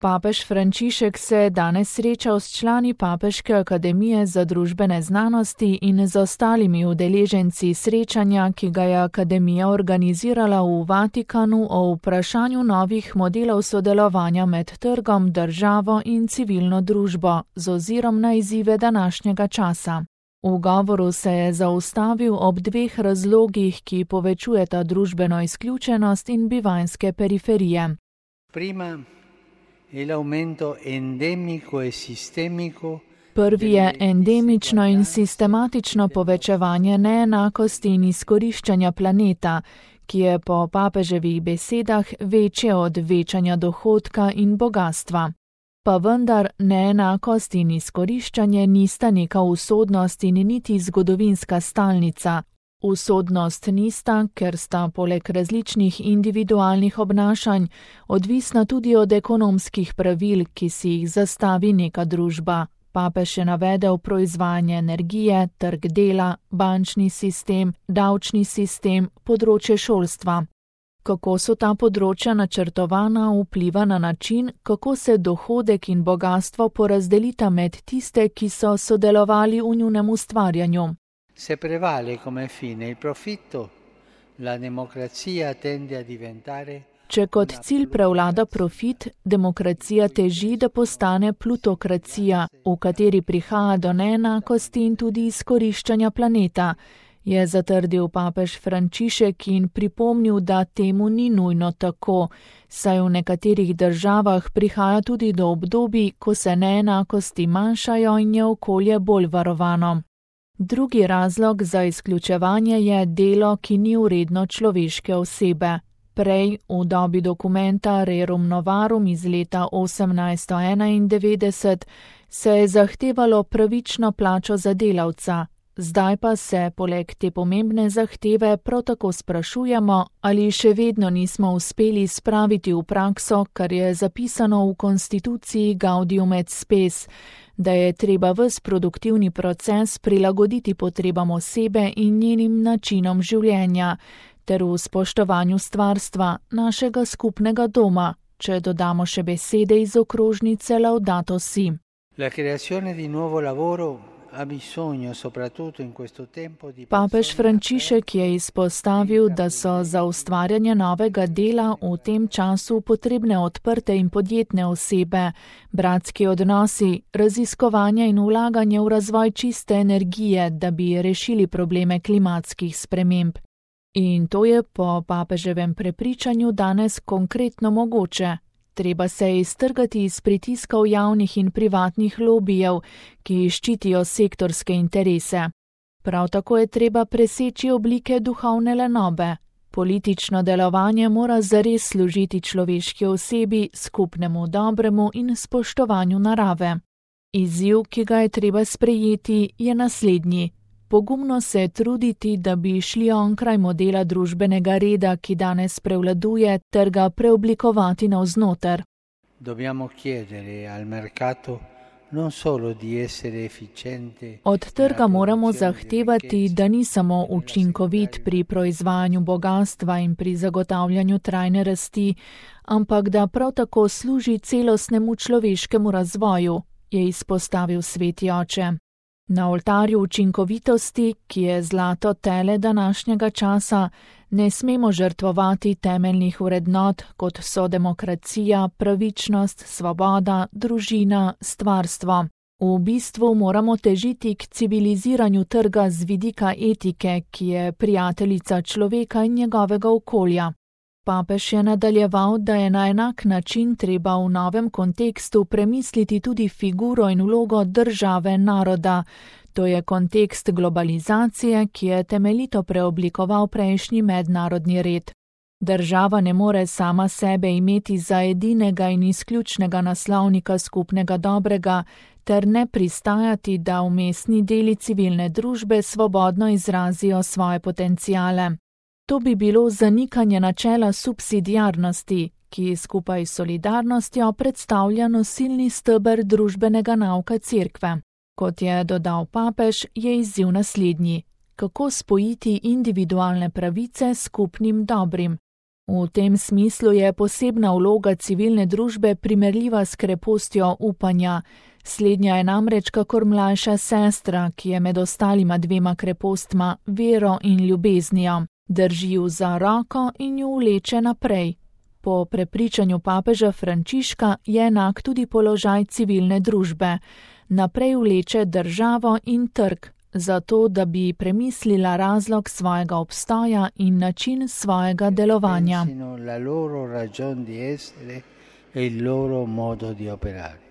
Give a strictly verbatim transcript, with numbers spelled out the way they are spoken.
Papež Frančišek se je danes srečal s člani Papeške akademije za družbene znanosti in z ostalimi udeleženci srečanja, ki ga je akademija organizirala v Vatikanu o vprašanju novih modelov sodelovanja med trgom, državo in civilno družbo z ozirom na izzive današnjega časa. V govoru se je zaustavil ob dveh razlogih, ki povečujeta družbeno izključenost in bivanjske periferije. Prima è l'aumento endemico e sistemico. Prvi je endemično in sistematično povečevanje neenakosti in izkoriščanja planeta, ki je po papeževih besedah večje od večanja dohodka in bogatstva. Pa vendar neenakost in izkoriščanje nista neka usodnost in niti zgodovinska stalnica. Usodnost nista, ker sta poleg različnih individualnih obnašanj odvisna tudi od ekonomskih pravil, ki si jih zastavi neka družba. Papež je navedel proizvajanje energije, trg dela, bančni sistem, davčni sistem, področje šolstva. Kako so ta področja načrtovana, vpliva na način, kako se dohodek in bogastvo porazdelita med tiste, ki so sodelovali v njunem ustvarjanju. Se prevale come fine il profitto, la democrazia tende a diventare. Če kot cilj prevlada profit, demokracija teži, da postane plutokracija, v kateri prihaja do neenakosti in tudi izkoriščanja planeta, je zatrdil papež Frančišek in pripomnil, da temu ni nujno tako, saj v nekaterih državah prihaja tudi do obdobij, ko se neenakosti manjšajo in je okolje bolj varovano. Drugi razlog za izključevanje je delo, ki ni vredno človeške osebe. Prej, v dobi dokumenta Rerum Novarum iz leta osemnajststo enaindevetdeset, se je zahtevalo pravično plačo za delavca. Zdaj pa se, poleg te pomembne zahteve, prav tako sprašujemo, ali še vedno nismo uspeli spraviti v prakso, kar je zapisano v konstituciji Gaudium et Spes, da je treba ves produktivni proces prilagoditi potrebam osebe in njenim načinom življenja, ter v spoštovanju stvarstva, našega skupnega doma, če dodamo še besede iz okrožnice Laudato Si. La creazione di nuovo lavoro ha bisogno soprattutto in questo tempo di. Papež Frančišek je izpostavil, da so za ustvarjanje novega dela v tem času potrebne odprte in podjetne osebe, bratski odnosi, raziskovanje in vlaganje v razvoj čiste energije, da bi rešili probleme klimatskih sprememb. In to je po papeževem prepričanju danes konkretno mogoče. Treba se je iztrgati iz pritiskov javnih in privatnih lobijev, ki ščitijo sektorske interese. Prav tako je treba preseči oblike duhovne lenobe. Politično delovanje mora zares služiti človeški osebi, skupnemu dobremu in spoštovanju narave. Izziv, ki ga je treba sprejeti, je naslednji. Pogumno se truditi, da bi šli onkraj modela družbenega reda, ki danes prevladuje, ter ga preoblikovati navznoter. Dobbiamo chiedere al mercato non solo di essere efficiente. Od trga moramo zahtevati, da ni samo učinkovit pri proizvajanju bogastva in pri zagotavljanju trajne rasti, ampak da prav tako služi celostnemu človeškemu razvoju, je izpostavil Sveti oče. Na oltarju učinkovitosti, ki je zlato tele današnjega časa, ne smemo žrtvovati temeljnih vrednot, kot so demokracija, pravičnost, svoboda, družina, stvarstvo. V bistvu moramo težiti k civiliziranju trga z vidika etike, ki je prijateljica človeka in njegovega okolja. Papež je nadaljeval, da je na enak način treba v novem kontekstu premisliti tudi figuro in vlogo države naroda. To je kontekst globalizacije, ki je temeljito preoblikoval prejšnji mednarodni red. Država ne more sama sebe imeti za edinega in izključnega naslovnika skupnega dobrega, ter ne pristajati, da vmesni deli civilne družbe svobodno izrazijo svoje potenciale. To bi bilo zanikanje načela subsidiarnosti, ki skupaj s solidarnostjo predstavlja nosilni steber družbenega nauka Cerkve. Kot je dodal papež, je izziv naslednji: kako spojiti individualne pravice s skupnim dobrim. V tem smislu je posebna vloga civilne družbe primerljiva s krepostjo upanja. Slednja je namreč kakor mlajša sestra, ki je med ostalima dvema krepostma, vero in ljubeznijo. Drži ju za roko in ju vleče naprej. Po prepričanju papeža Frančiška je enak tudi položaj civilne družbe. Naprej vleče državo in trg, zato da bi premislila razlog svojega obstoja in način svojega delovanja.